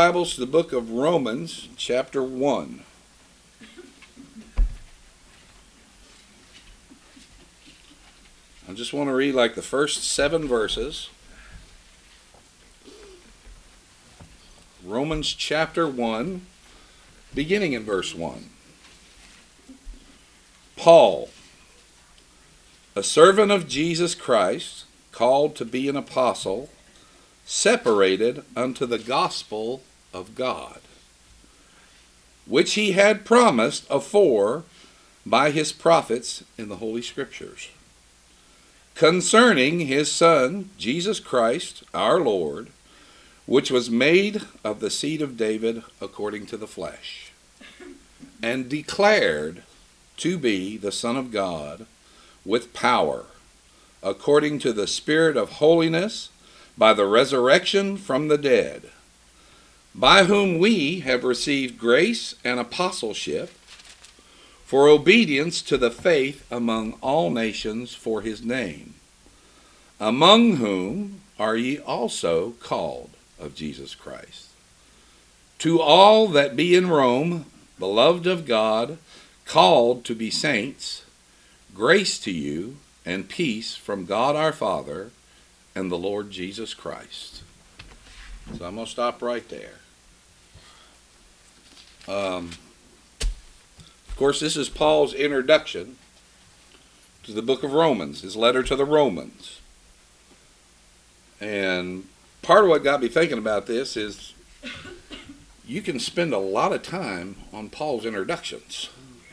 Bibles to the book of Romans, chapter 1. I just want to read like the first 7 verses. Romans chapter 1, beginning in verse 1. Paul, a servant of Jesus Christ, called to be an apostle, separated unto the gospel of God, which he had promised afore by his prophets in the Holy Scriptures, concerning his Son, Jesus Christ, our Lord, which was made of the seed of David according to the flesh, and declared to be the Son of God with power, according to the Spirit of holiness, by the resurrection from the dead, by whom we have received grace and apostleship for obedience to the faith among all nations for his name, among whom are ye also called of Jesus Christ. To all that be in Rome, beloved of God, called to be saints, grace to you and peace from God our Father and the Lord Jesus Christ. So I'm going to stop right there. Of course, this is Paul's introduction to the book of Romans, his letter to the Romans. And part of what got me thinking about this is you can spend a lot of time on Paul's introductions,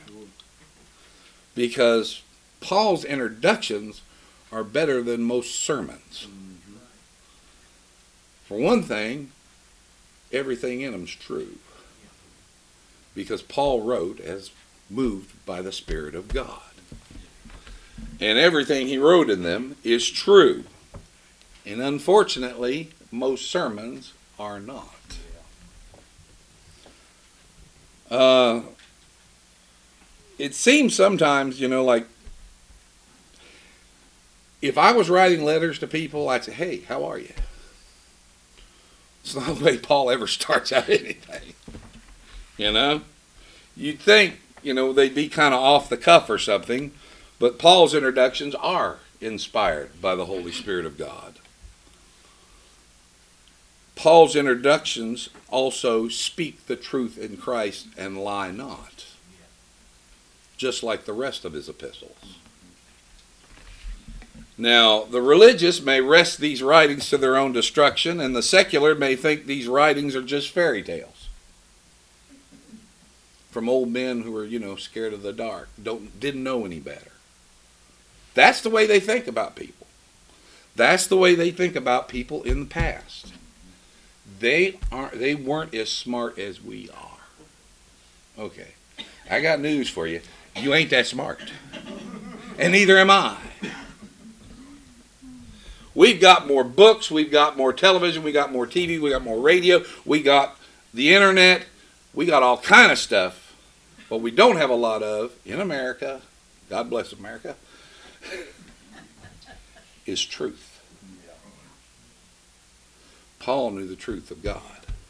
because Paul's introductions are better than most sermons. For one thing, everything in them's true, because Paul wrote as moved by the Spirit of God. And everything he wrote in them is true. And unfortunately, most sermons are not. It seems sometimes, like if I was writing letters to people, I'd say, hey, how are you? It's not the way Paul ever starts out anything. You'd think, they'd be kind of off the cuff or something, but Paul's introductions are inspired by the Holy Spirit of God. Paul's introductions also speak the truth in Christ and lie not, just like the rest of his epistles. Now, the religious may wrest these writings to their own destruction, and the secular may think these writings are just fairy tales from old men who are, scared of the dark, didn't know any better. That's the way they think about people. That's the way they think about people in the past. They weren't as smart as we are. Okay, I got news for you. You ain't that smart. And neither am I. We've got more books, we've got more television, we got more TV, we got more radio, we got the internet, we got all kind of stuff. What we don't have a lot of in America, God bless America, is truth. Paul knew the truth of God.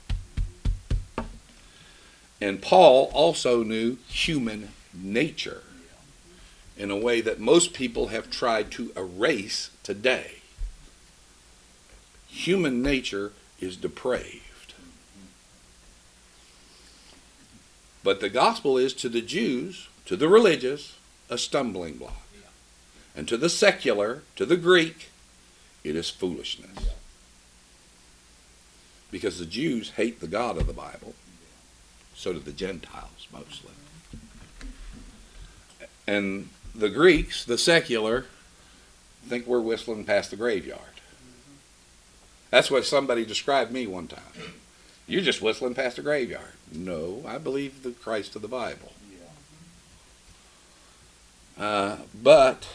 And Paul also knew human nature in a way that most people have tried to erase today. Human nature is depraved. But the gospel is to the Jews, to the religious, a stumbling block. And to the secular, to the Greek, it is foolishness. Because the Jews hate the God of the Bible. So do the Gentiles, mostly. And the Greeks, the secular, think we're whistling past the graveyard. That's what somebody described me one time. You're just whistling past the graveyard. No, I believe the Christ of the Bible. But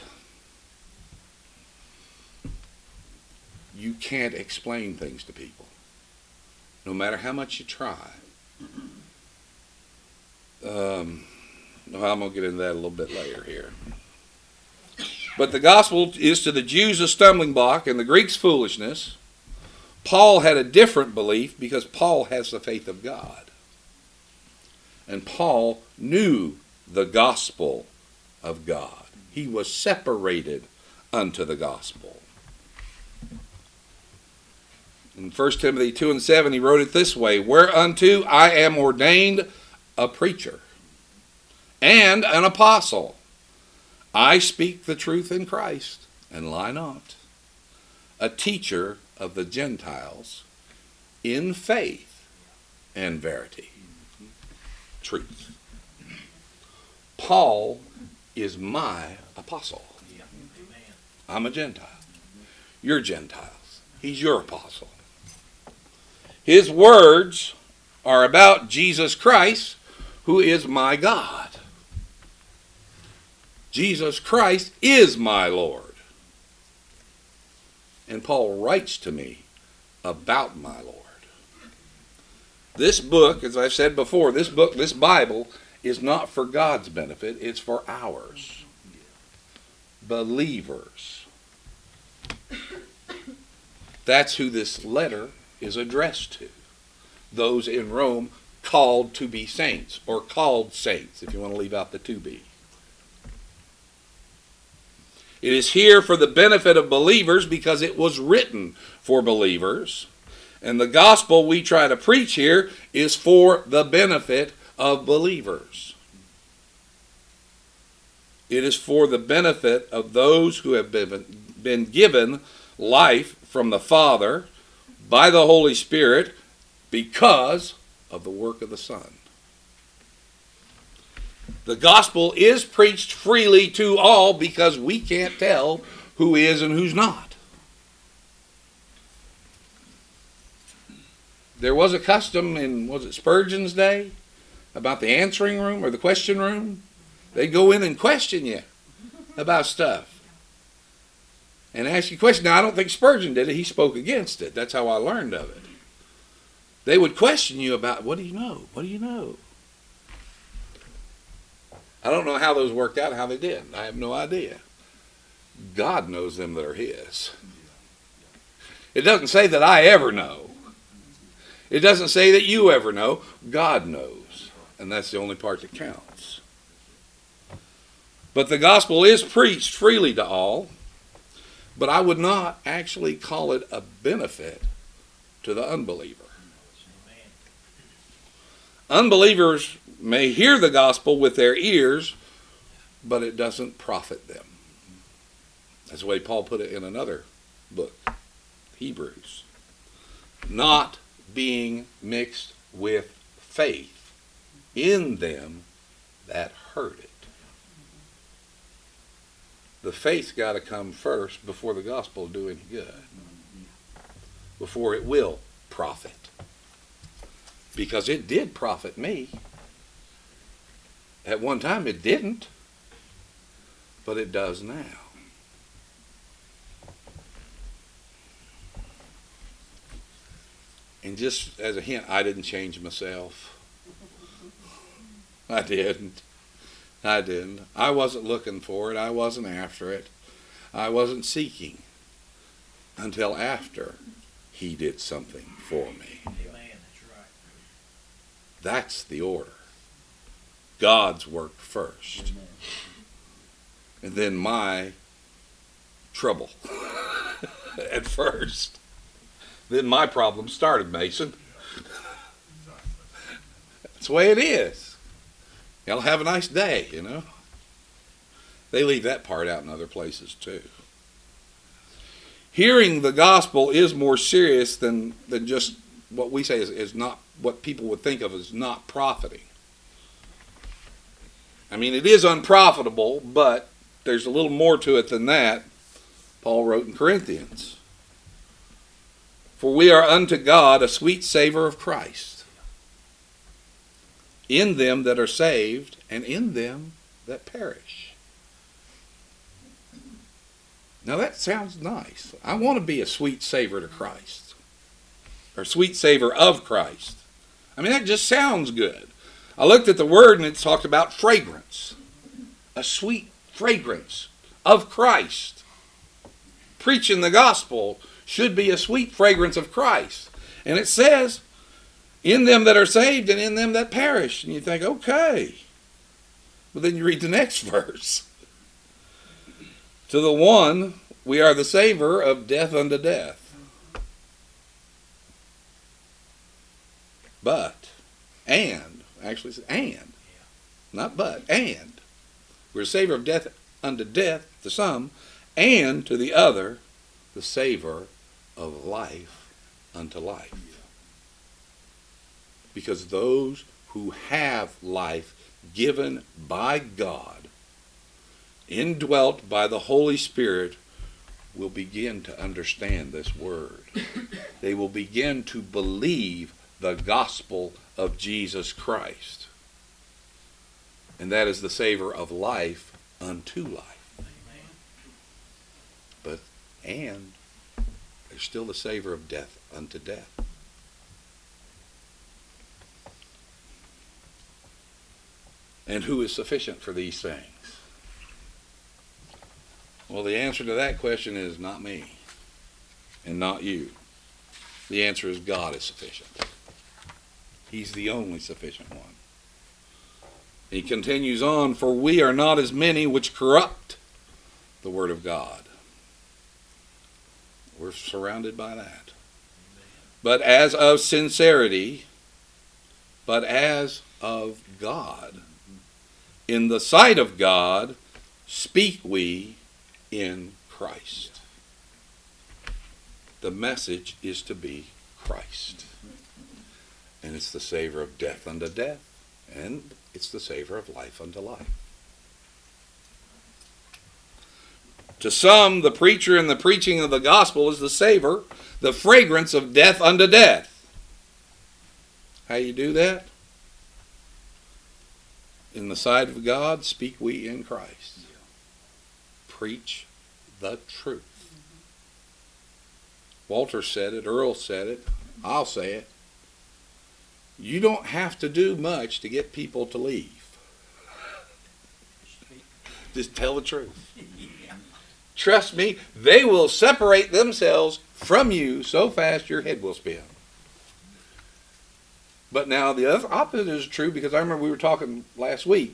you can't explain things to people, no matter how much you try. I'm going to get into that a little bit later here. But the gospel is to the Jews a stumbling block and the Greeks foolishness. Paul had a different belief because Paul has the faith of God. And Paul knew the gospel of God. He was separated unto the gospel. In 1 Timothy 2:7, he wrote it this way, whereunto I am ordained a preacher and an apostle. I speak the truth in Christ, and lie not. A teacher of the Gentiles in faith and verity. Truth. Paul is my apostle. I'm a Gentile. You're Gentiles. He's your apostle. His words are about Jesus Christ, who is my God. Jesus Christ is my Lord. And Paul writes to me about my Lord. This book, as I've said before, this Bible, is not for God's benefit, it's for ours. Believers. That's who this letter is addressed to. Those in Rome called to be saints, or called saints, if you want to leave out the to be. It is here for the benefit of believers because it was written for believers. And the gospel we try to preach here is for the benefit of believers. It is for the benefit of those who have been given life from the Father by the Holy Spirit because of the work of the Son. The gospel is preached freely to all because we can't tell who is and who's not. There was a custom in, was it Spurgeon's day, about the answering room or the question room? They'd go in and question you about stuff and ask you questions. Now, I don't think Spurgeon did it. He spoke against it. That's how I learned of it. They would question you about, what do you know? What do you know? I don't know how those worked out, how they did. I have no idea. God knows them that are His. It doesn't say that I ever know. It doesn't say that you ever know. God knows. And that's the only part that counts. But the gospel is preached freely to all. But I would not actually call it a benefit to the unbeliever. Unbelievers may hear the gospel with their ears, but it doesn't profit them. That's the way Paul put it in another book, Hebrews. Not being mixed with faith in them that heard it. The faith's got to come first before the gospel will do any good. Before it will profit. Because it did profit me. At one time it didn't, but it does now. And just as a hint, I didn't change myself. I didn't. I wasn't looking for it. I wasn't after it. I wasn't seeking until after He did something for me. Amen. That's right. That's the order. God's work first. Amen. And then my trouble at first. Then my problem started, Mason. That's the way it is. Y'all have a nice day, you know. They leave that part out in other places too. Hearing the gospel is more serious than just what we say is not what people would think of as not profiting. I mean, it is unprofitable, but there's a little more to it than that. Paul wrote in Corinthians. For we are unto God a sweet savor of Christ, in them that are saved, and in them that perish. Now that sounds nice. I want to be a sweet savor to Christ, or sweet savor of Christ. I mean, that just sounds good. I looked at the word and it talked about fragrance. A sweet fragrance of Christ. Preaching the gospel should be a sweet fragrance of Christ. And it says, in them that are saved and in them that perish. And you think, okay. But then you read the next verse. To the one, we are the savor of death unto death. Not but, and. We're a savor of death unto death to some, and to the other, the savor of life unto life. Because those who have life given by God, indwelt by the Holy Spirit, will begin to understand this word. They will begin to believe the gospel of Jesus Christ. And that is the savor of life unto life. And there's still the savor of death unto death. And who is sufficient for these things? Well, the answer to that question is not me and not you. The answer is God is sufficient. He's the only sufficient one. He continues on, for we are not as many which corrupt the word of God. We're surrounded by that. But as of sincerity, but as of God, in the sight of God, speak we in Christ. The message is to be Christ. And it's the savor of death unto death. And it's the savor of life unto life. To some, the preacher and the preaching of the gospel is the savor, the fragrance of death unto death. How you do that? In the sight of God, speak we in Christ. Preach the truth. Walter said it, Earl said it, I'll say it. You don't have to do much to get people to leave. Just tell the truth. Trust me, they will separate themselves from you so fast your head will spin. But now the other opposite is true, because I remember we were talking last week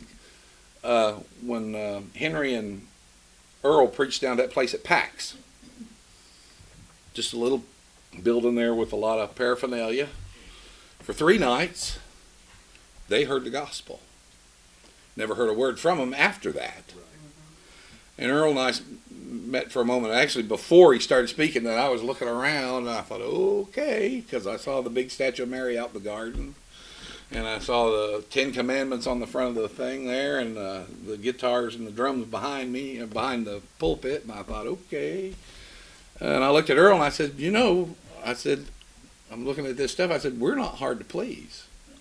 when Henry and Earl preached down that place at PAX. Just a little building there with a lot of paraphernalia. For 3 nights, they heard the gospel. Never heard a word from them after that. And Earl and I met for a moment. Actually, before he started speaking, and I was looking around, and I thought, okay, because I saw the big statue of Mary out in the garden, and I saw the 10 Commandments on the front of the thing there, and the guitars and the drums behind me, behind the pulpit, and I thought, okay. And I looked at Earl, and I said, I'm looking at this stuff. I said, we're not hard to please.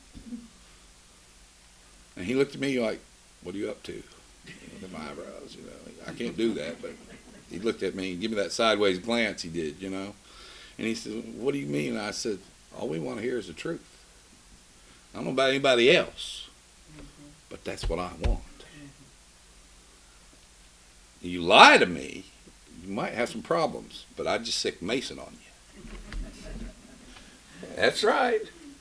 And he looked at me like, what are you up to? With my eyebrows, I can't do that, but he looked at me and gave me that sideways glance he did, And he said, what do you mean? And I said, all we want to hear is the truth. I don't know about anybody else, but that's what I want. You lie to me, you might have some problems, but I just sick Mason on you. That's right.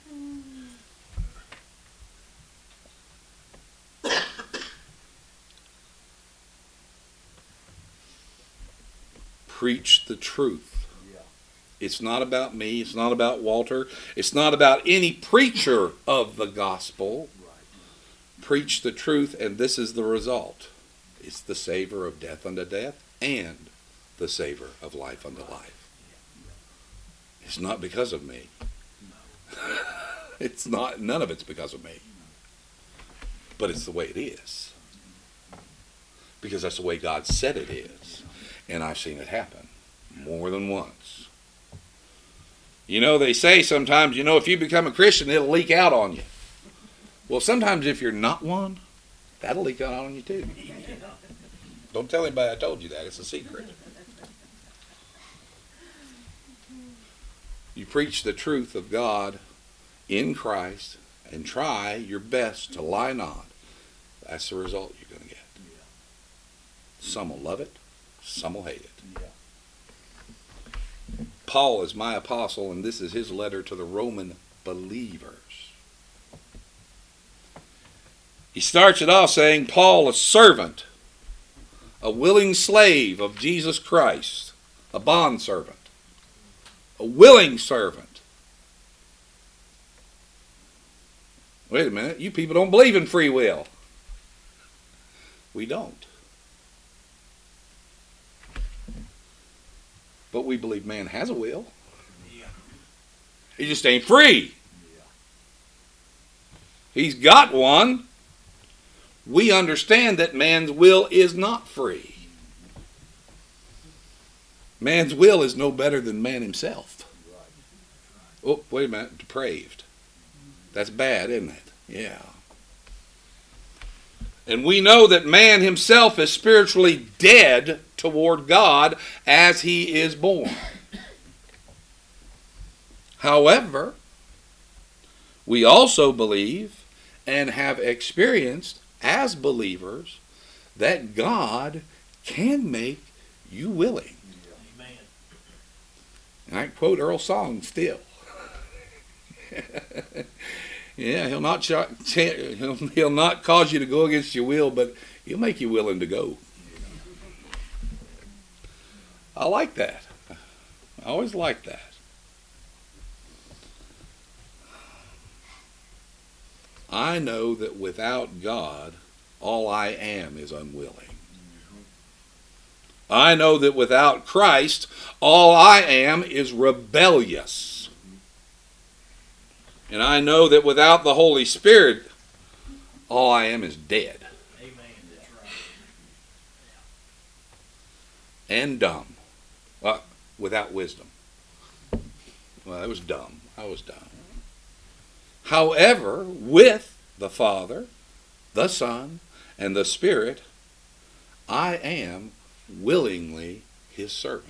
Preach the truth. Yeah. It's not about me. It's not about Walter. It's not about any preacher of the gospel. Right. Preach the truth, and this is the result. It's the savor of death unto death and the savor of life unto life. It's not because of me. No. It's not. None of it's because of me. But it's the way it is. Because that's the way God said it is. And I've seen it happen more than once. They say sometimes, if you become a Christian, it'll leak out on you. Well, sometimes if you're not one, that'll leak out on you too. Don't tell anybody I told you that. It's a secret. You preach the truth of God in Christ and try your best to lie not. That's the result you're going to get. Some will love it. Some will hate it. Yeah. Paul is my apostle, and this is his letter to the Roman believers. He starts it off saying, Paul, a servant, a willing slave of Jesus Christ, a bondservant, a willing servant. Wait a minute, you people don't believe in free will. We don't. But we believe man has a will. Yeah. He just ain't free. Yeah. He's got one. We understand that man's will is not free. Man's will is no better than man himself. Oh, wait a minute, depraved. That's bad, isn't it? Yeah. And we know that man himself is spiritually dead toward God as he is born. However, we also believe and have experienced as believers that God can make you willing. Amen. And I quote Earl Song still. Yeah, he'll not cause you to go against your will, but he'll make you willing to go. I like that. I always like that. I know that without God, all I am is unwilling. I know that without Christ, all I am is rebellious. And I know that without the Holy Spirit, all I am is dead. Amen. That's right. And dumb. Without wisdom. Well, that was dumb. I was dumb. However, with the Father, the Son, and the Spirit, I am willingly his servant.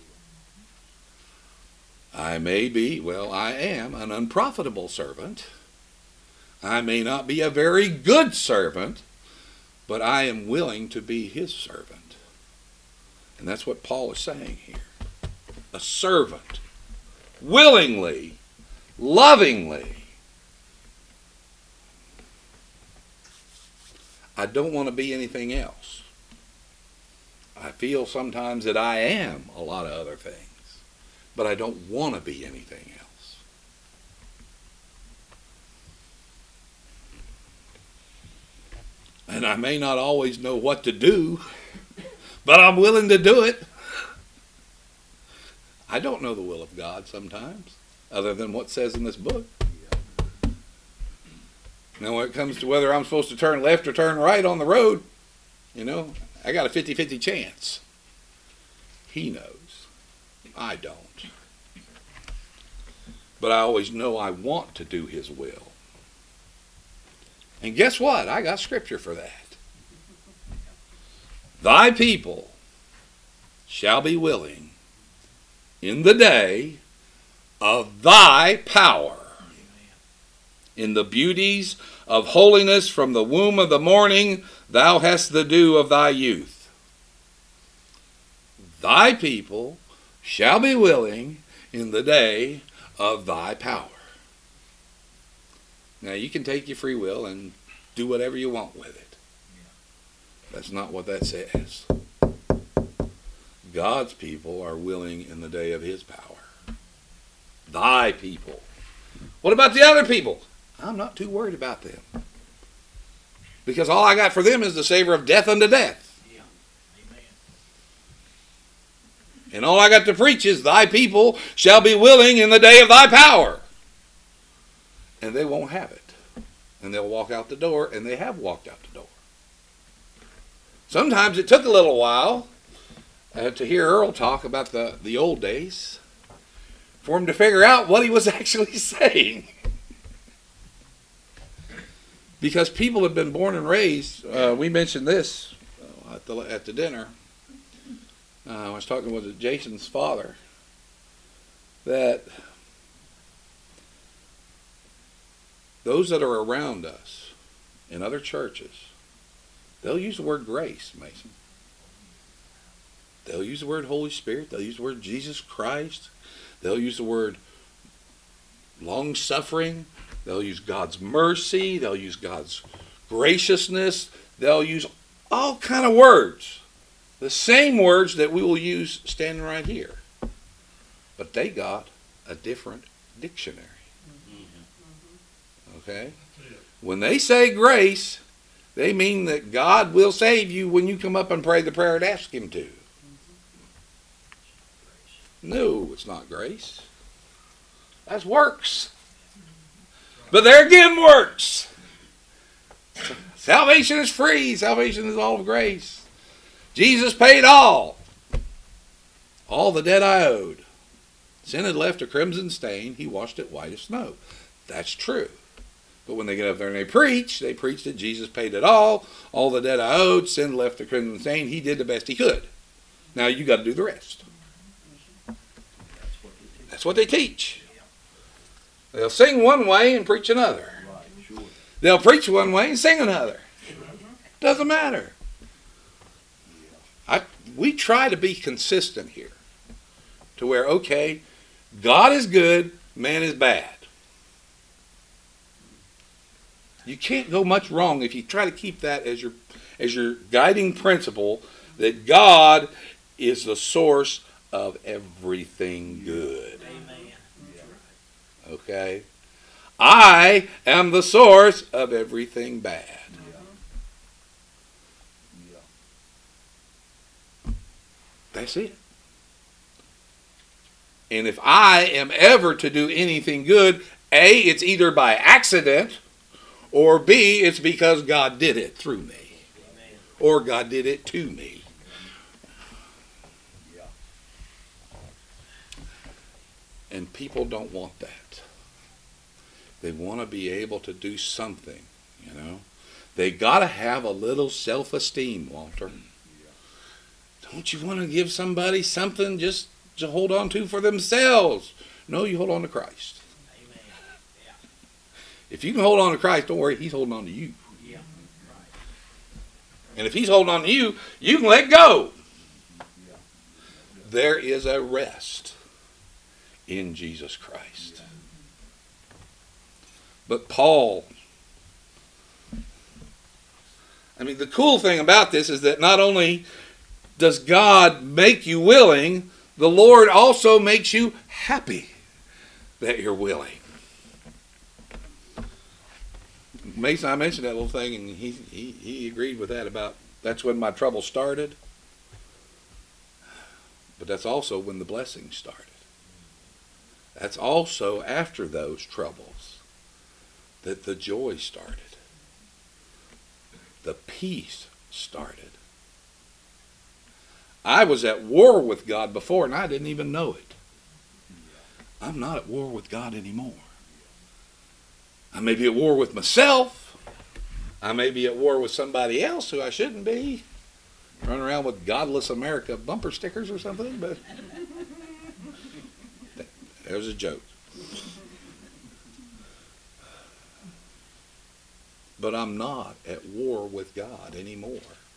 I am an unprofitable servant. I may not be a very good servant, but I am willing to be his servant. And that's what Paul is saying here. A servant, willingly, lovingly. I don't want to be anything else. I feel sometimes that I am a lot of other things. But I don't want to be anything else. And I may not always know what to do, but I'm willing to do it. I don't know the will of God sometimes, other than what says in this book. Now, when it comes to whether I'm supposed to turn left or turn right on the road, I got a 50-50 chance. He knows. I don't. But I always know I want to do his will. And guess what? I got scripture for that. Thy people shall be willing in the day of thy power, in the beauties of holiness from the womb of the morning, thou hast the dew of thy youth. Thy people shall be willing in the day of thy power. Now you can take your free will and do whatever you want with it. That's not what that says. God's people are willing in the day of his power. Thy people. What about the other people? I'm not too worried about them. Because all I got for them is the savor of death unto death. And all I got to preach is, thy people shall be willing in the day of thy power. And they won't have it. And they'll walk out the door, and they have walked out the door. Sometimes it took a little while to hear Earl talk about the old days, for him to figure out what he was actually saying. Because people have been born and raised, we mentioned this at the dinner. I was talking with Jason's father, that those that are around us in other churches, they'll use the word grace, Mason. They'll use the word Holy Spirit. They'll use the word Jesus Christ. They'll use the word long-suffering. They'll use God's mercy. They'll use God's graciousness. They'll use all kind of words. The same words that we will use standing right here. But they got a different dictionary. Okay? When they say grace, they mean that God will save you when you come up and pray the prayer and ask Him to. No, it's not grace. That's works. But there again, works. Salvation is free. Salvation is all of grace. Jesus paid all the debt I owed. Sin had left a crimson stain. He washed it white as snow. That's true. But when they get up there and they preach that Jesus paid it all the debt I owed, sin left the crimson stain. He did the best he could. Now you got to do the rest. That's what they teach. They'll sing one way and preach another. They'll preach one way and sing another. Doesn't matter. We try to be consistent here. To where, okay, God is good, man is bad. You can't go much wrong if you try to keep that as your guiding principle, that God is the source of everything good. Amen. Okay? I am the source of everything bad. That's it. And if I am ever to do anything good, A, it's either by accident, or B, it's because God did it through me. Amen. Or God did it to me. And people don't want that. They want to be able to do something, you know. They got to have a little self-esteem, Walter. Don't you want to give somebody something just to hold on to for themselves? No, you hold on to Christ. Amen. Yeah. If you can hold on to Christ, don't worry, He's holding on to you. Yeah. Right. And if He's holding on to you, you can let go. There is a rest in Jesus Christ. But Paul, the cool thing about this is that not only does God make you willing, the Lord also makes you happy that you're willing. Mason, I mentioned that little thing, and he agreed with that about that's when my trouble started. But that's also when the blessing started. That's also after those troubles that the joy started. The peace started. I was at war with God before, and I didn't even know it. I'm not at war with God anymore. I may be at war with myself. I may be at war with somebody else who I shouldn't be. Running around with Godless America bumper stickers or something, but there's a joke. But I'm not at war with God anymore.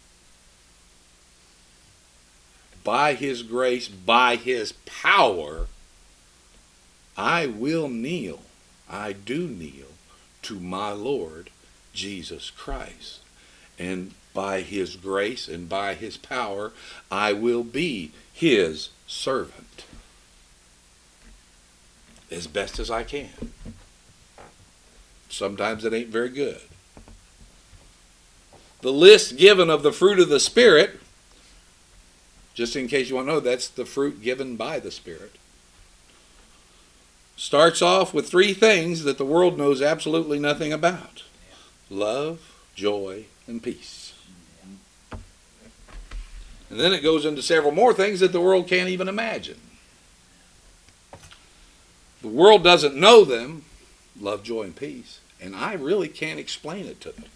By His grace, by His power, I will kneel, I do kneel to my Lord Jesus Christ. And by His grace and by His power, I will be His servant as best as I can. Sometimes it ain't very good. The list given of the fruit of the Spirit, just in case you want to know, that's the fruit given by the Spirit, starts off with three things that the world knows absolutely nothing about: love, joy, and peace. And then it goes into several more things that the world can't even imagine. The world doesn't know them, love, joy, and peace, and I really can't explain it to them.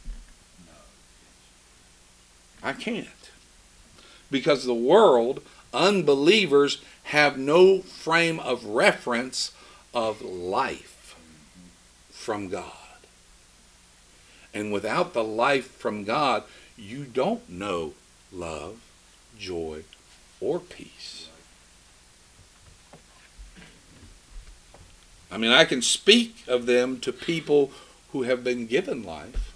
I can't. Because the world, unbelievers, have no frame of reference of life from God. And without the life from God, you don't know love, joy, or peace. I mean, I can speak of them to people who have been given life,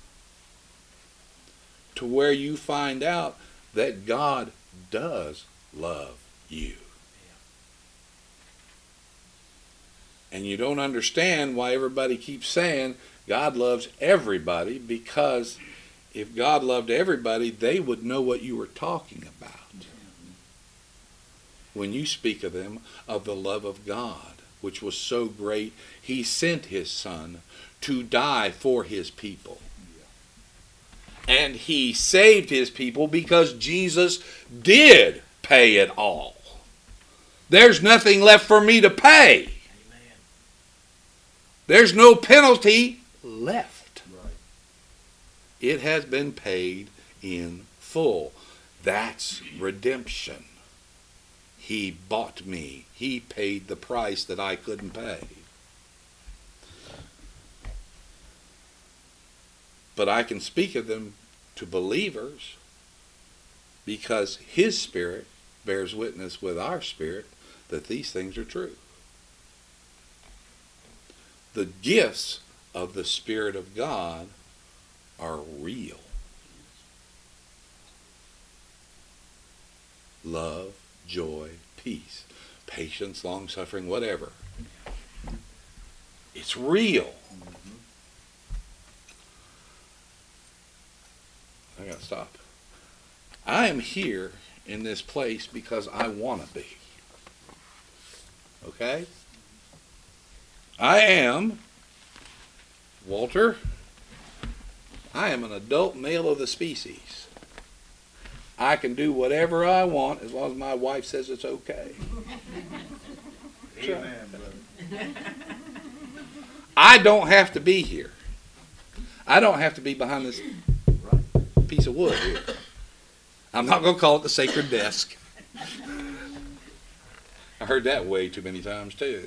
to where you find out that God does love you. And you don't understand why everybody keeps saying God loves everybody, because if God loved everybody, they would know what you were talking about when you speak of them, of the love of God, which was so great, He sent His Son to die for His people. And He saved His people because Jesus did pay it all. There's nothing left for me to pay. Amen. There's no penalty left. Right. It has been paid in full. That's redemption. He bought me. He paid the price that I couldn't pay. But I can speak of them to believers because His Spirit bears witness with our spirit that these things are true. The gifts of the Spirit of God are real. Love, joy, peace, patience, long-suffering, whatever. It's real. I gotta stop. I am here in this place because I want to be. Okay? I am, Walter, I am an adult male of the species. I can do whatever I want as long as my wife says it's okay. Amen, brother. I don't have to be here. I don't have to be behind this piece of wood here. I'm not going to call it the sacred desk. I heard that way too many times too.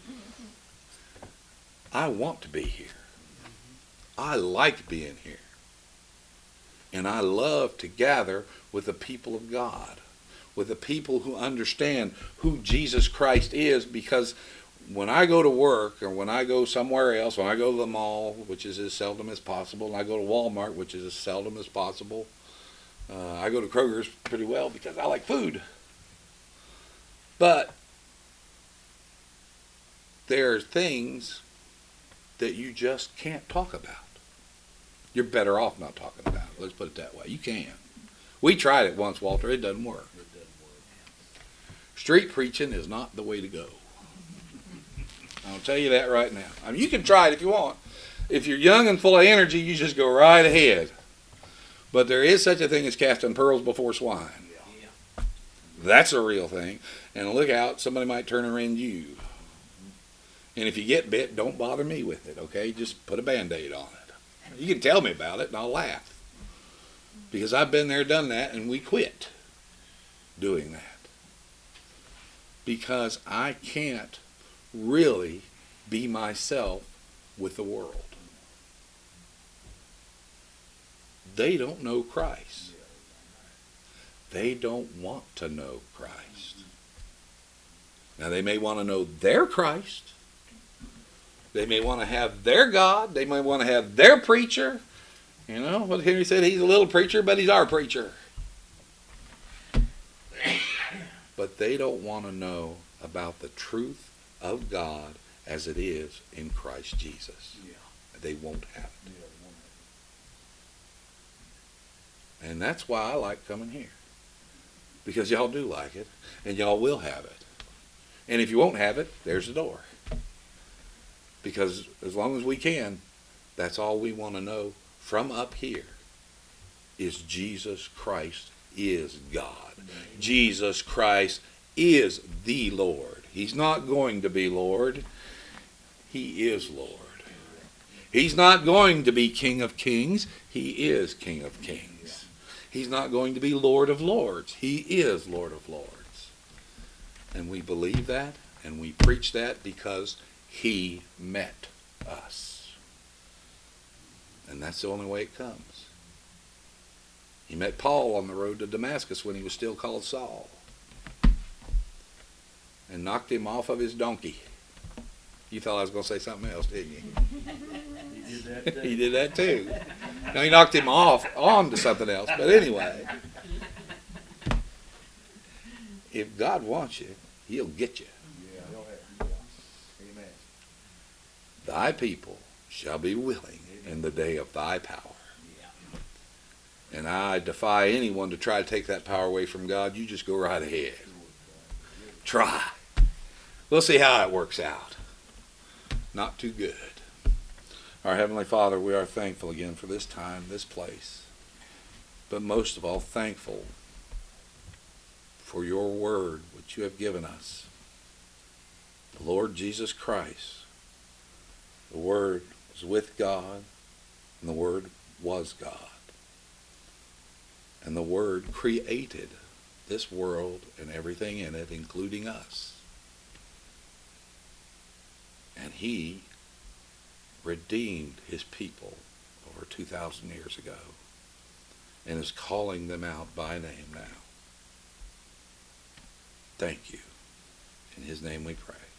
I want to be here. I like being here. And I love to gather with the people of God, with the people who understand who Jesus Christ is, because when I go to work or when I go somewhere else, when I go to the mall, which is as seldom as possible, and I go to Walmart, which is as seldom as possible, I go to Kroger's pretty well because I like food. But there are things that you just can't talk about. You're better off not talking about it. Let's put it that way. You can. We tried it once, Walter. It doesn't work. It doesn't work. Street preaching is not the way to go. I'll tell you that right now. I mean, you can try it if you want. If you're young and full of energy, you just go right ahead. But there is such a thing as casting pearls before swine. Yeah. That's a real thing. And look out, somebody might turn around you. And if you get bit, don't bother me with it, okay? Just put a Band-Aid on it. You can tell me about it and I'll laugh. Because I've been there, done that, and we quit doing that. Because I can't really be myself with the world. They don't know Christ. They don't want to know Christ. Now they may want to know their Christ. They may want to have their God. They may want to have their preacher. You know what Henry said? He's a little preacher, but he's our preacher. But they don't want to know about the truth of God as it is in Christ Jesus. Yeah. They won't have it. Yeah, they won't have And that's why I like coming here. Because y'all do like it, and y'all will have it. And if you won't have it, there's the door. Because as long as we can, that's all we want to know from up here is Jesus Christ is God. Jesus Christ is the Lord. He's not going to be Lord. He is Lord. He's not going to be King of Kings. He is King of Kings. He's not going to be Lord of Lords. He is Lord of Lords. And we believe that and we preach that because He met us. And that's the only way it comes. He met Paul on the road to Damascus when he was still called Saul. And knocked him off of his donkey. You thought I was going to say something else, didn't you? He did that too. He did that too. Now he knocked him off on to something else. But anyway, if God wants you, He'll get you. Yeah, he'll have, yeah. Amen. Thy people shall be willing in the day of thy power. Yeah. And I defy anyone to try to take that power away from God. You just go right ahead. Try. We'll see how it works out. Not too good. Our Heavenly Father, we are thankful again for this time, this place. But most of all, thankful for your word which you have given us. The Lord Jesus Christ. The Word was with God, and the Word was God. And the Word created this world and everything in it, including us. And He redeemed His people over 2,000 years ago and is calling them out by name now. Thank you. In His name we pray.